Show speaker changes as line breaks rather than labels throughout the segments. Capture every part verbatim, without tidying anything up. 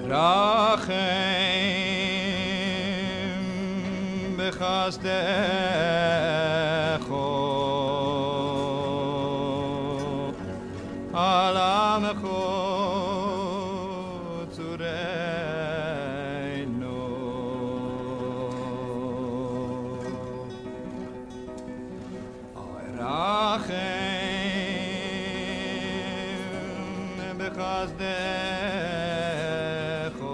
Rachem b'chasdecho al amecho tzureinu. Rachem b'chasdecho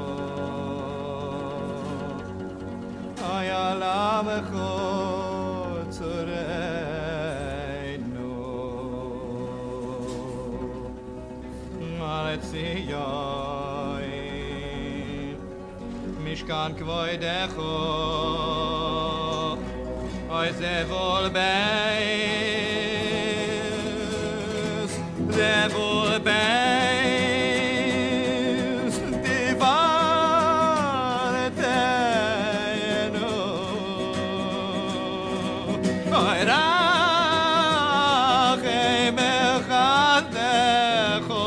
Mishkan kvoidecho oy zevol beis zevol beis divaretenu oy rachem b'chasdecho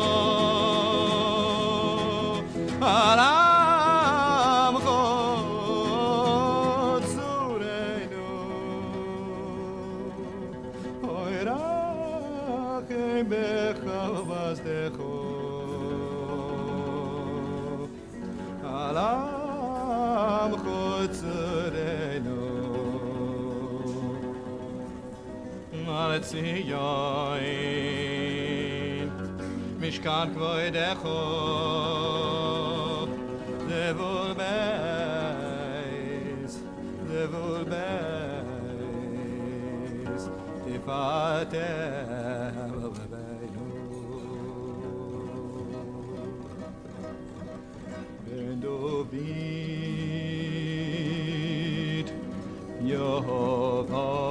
Mishkan kvoidecho zevul beis zevul beis tifatel beinu ben David Yehovah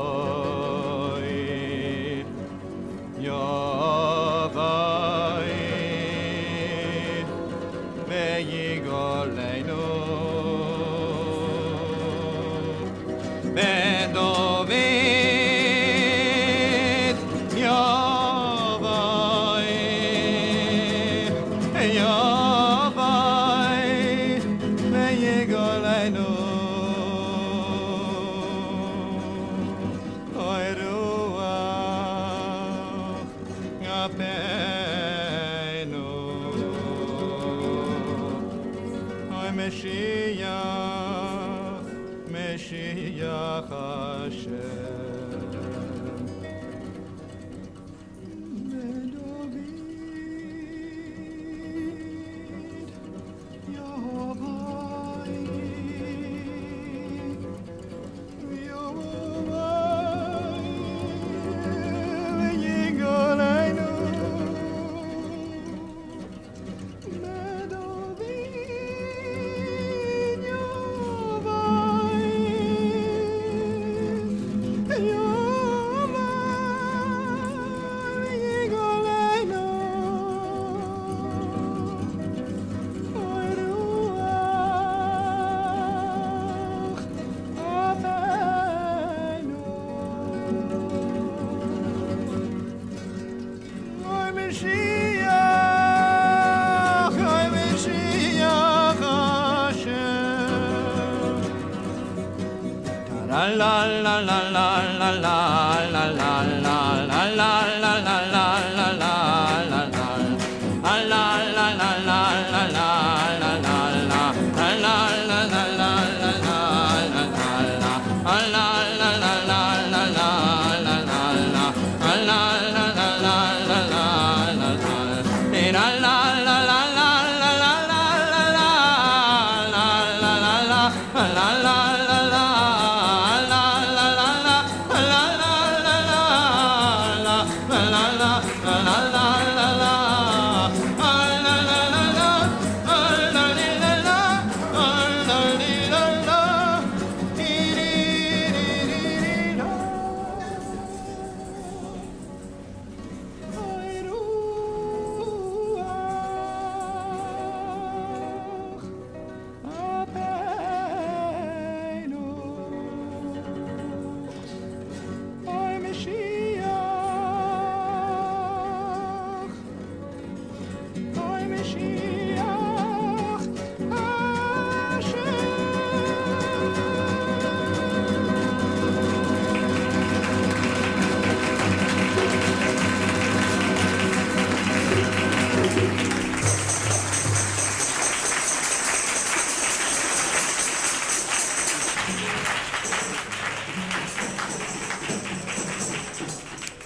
la la la la la la la la la la la la la la la la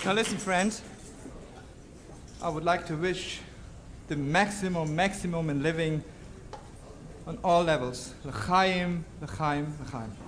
Now listen, friends. I would like to wish the maximum, maximum in living on all levels. L'chaim, l'chaim, l'chaim.